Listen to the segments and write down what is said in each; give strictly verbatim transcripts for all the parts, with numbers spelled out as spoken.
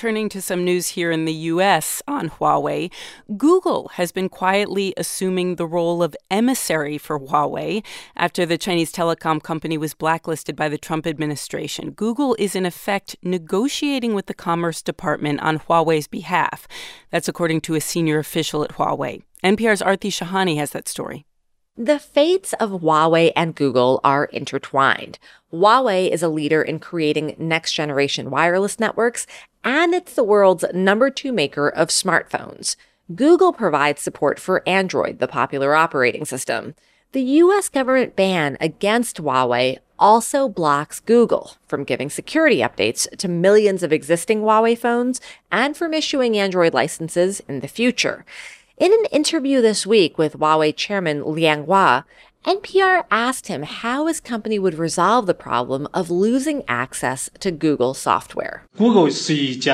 turning to some news here in the U S on Huawei. Google has been quietly assuming the role of emissary for Huawei after the Chinese telecom company was blacklisted by the Trump administration. Google is in effect negotiating with the Commerce Department on Huawei's behalf. That's according to a senior official at Huawei. N P R's Aarti Shahani has that story. The fates of Huawei and Google are intertwined. Huawei is a leader in creating next-generation wireless networks, and it's the world's number two maker of smartphones. Google provides support for Android, the popular operating system. The U S government ban against Huawei also blocks Google from giving security updates to millions of existing Huawei phones and from issuing Android licenses in the future. In an interview this week with Huawei chairman Liang Hua, N P R asked him how his company would resolve the problem of losing access to Google software. Google is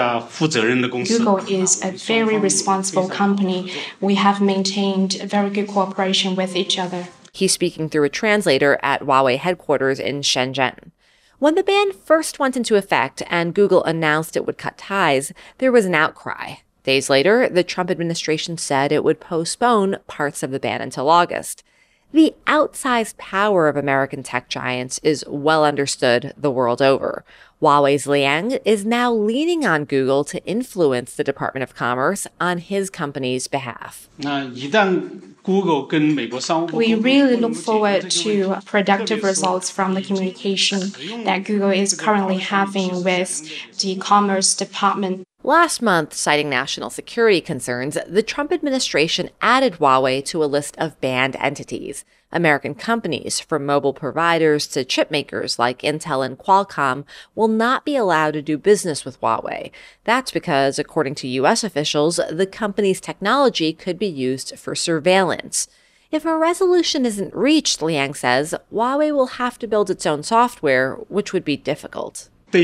a very responsible company. We have maintained a very good cooperation with each other. He's speaking through a translator at Huawei headquarters in Shenzhen. When the ban first went into effect and Google announced it would cut ties, there was an outcry. Days later, the Trump administration said it would postpone parts of the ban until August. The outsized power of American tech giants is well understood the world over. Huawei's Liang is now leaning on Google to influence the Department of Commerce on his company's behalf. We really look forward to productive results from the communication that Google is currently having with the Commerce Department. Last month, citing national security concerns, the Trump administration added Huawei to a list of banned entities. American companies, from mobile providers to chip makers like Intel and Qualcomm, will not be allowed to do business with Huawei. That's because, according to U S officials, the company's technology could be used for surveillance. If a resolution isn't reached, Liang says, Huawei will have to build its own software, which would be difficult. So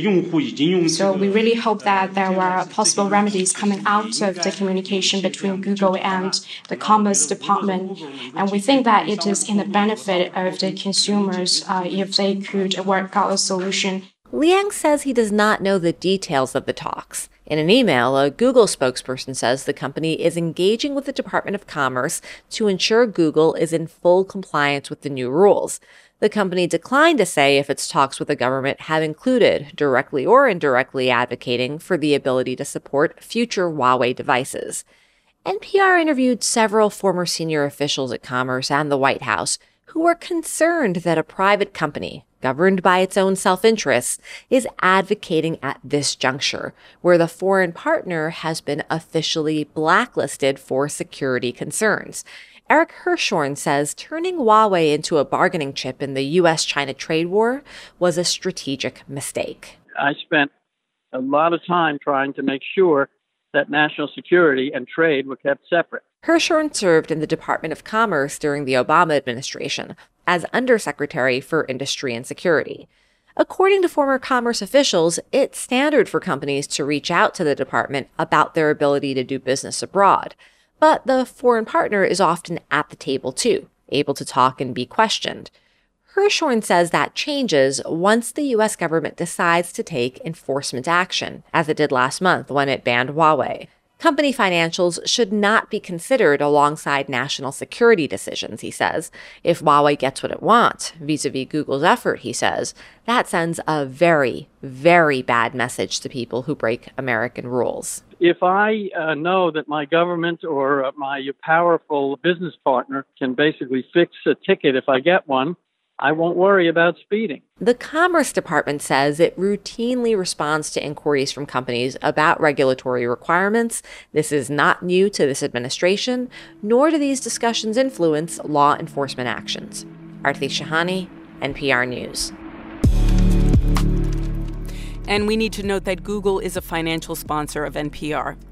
we really hope that there are possible remedies coming out of the communication between Google and the Commerce Department. And we think that it is in the benefit of the consumers uh, if they could work out a solution. Liang says he does not know the details of the talks. In an email, a Google spokesperson says the company is engaging with the Department of Commerce to ensure Google is in full compliance with the new rules. The company declined to say if its talks with the government have included, directly or indirectly, advocating for the ability to support future Huawei devices. N P R interviewed several former senior officials at Commerce and the White House who were concerned that a private company, governed by its own self-interests, is advocating at this juncture, where the foreign partner has been officially blacklisted for security concerns. Eric Hirschhorn says turning Huawei into a bargaining chip in the U S China trade war was a strategic mistake. I spent a lot of time trying to make sure that national security and trade were kept separate. Hirschhorn served in the Department of Commerce during the Obama administration as Undersecretary for Industry and Security. According to former Commerce officials, it's standard for companies to reach out to the department about their ability to do business abroad. But the foreign partner is often at the table too, able to talk and be questioned. Hirschhorn says that changes once the U S government decides to take enforcement action, as it did last month when it banned Huawei. Company financials should not be considered alongside national security decisions, he says. If Huawei gets what it wants, vis-a-vis Google's effort, he says, that sends a very, very bad message to people who break American rules. If I uh, know that my government or uh, my powerful business partner can basically fix a ticket if I get one, I won't worry about speeding. The Commerce Department says it routinely responds to inquiries from companies about regulatory requirements. This is not new to this administration, nor do these discussions influence law enforcement actions. Aarti Shahani, N P R News. And we need to note that Google is a financial sponsor of N P R.